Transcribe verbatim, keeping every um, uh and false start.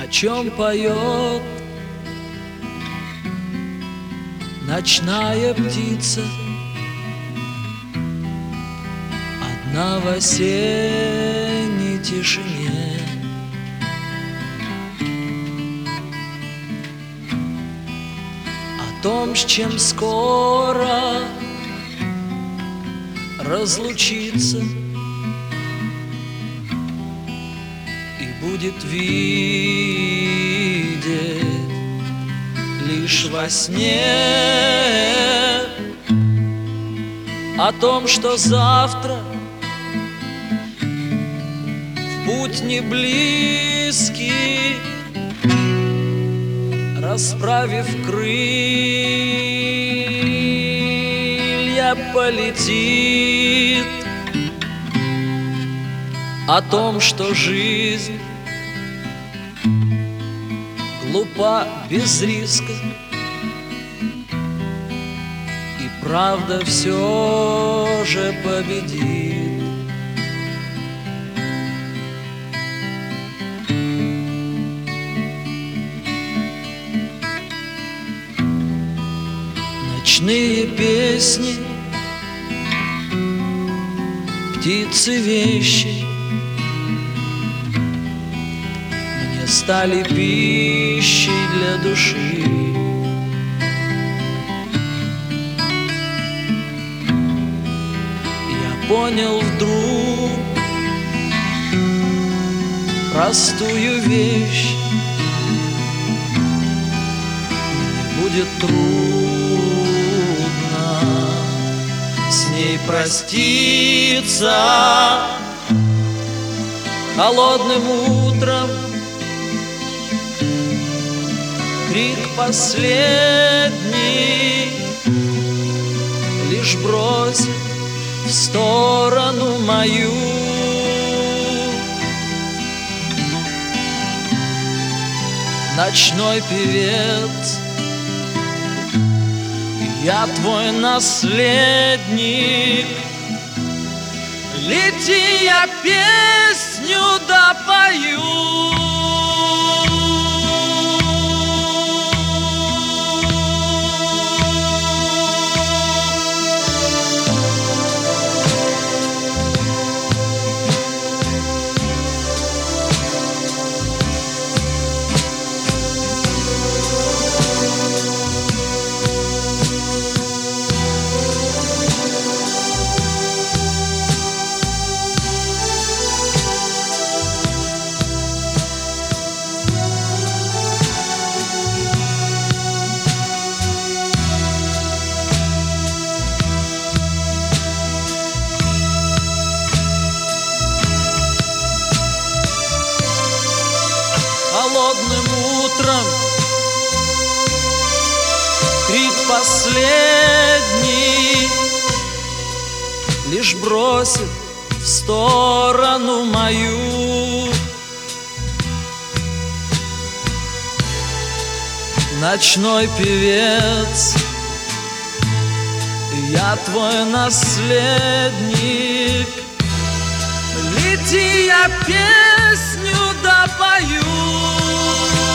о чем поет ночная птица, одна в осенней тишине. О том, с чем скоро разлучиться и будет видеть лишь во сне. О том, что завтра в путь не близкий, расправив крылья, полетит. О том, что жизнь глупа без риска, и правда все же победит. Ночные песни, птицы вещи мне стали пищей для души. Я понял вдруг простую вещь: мне будет трудно с ней проститься. Холодным утром крик последний лишь бросит в сторону мою. Ночной певец, я твой наследник. Лети, я песню допою. Холодным утром крик последний лишь бросит в сторону мою. Ночной певец, я твой наследник. Лети, я песню допою.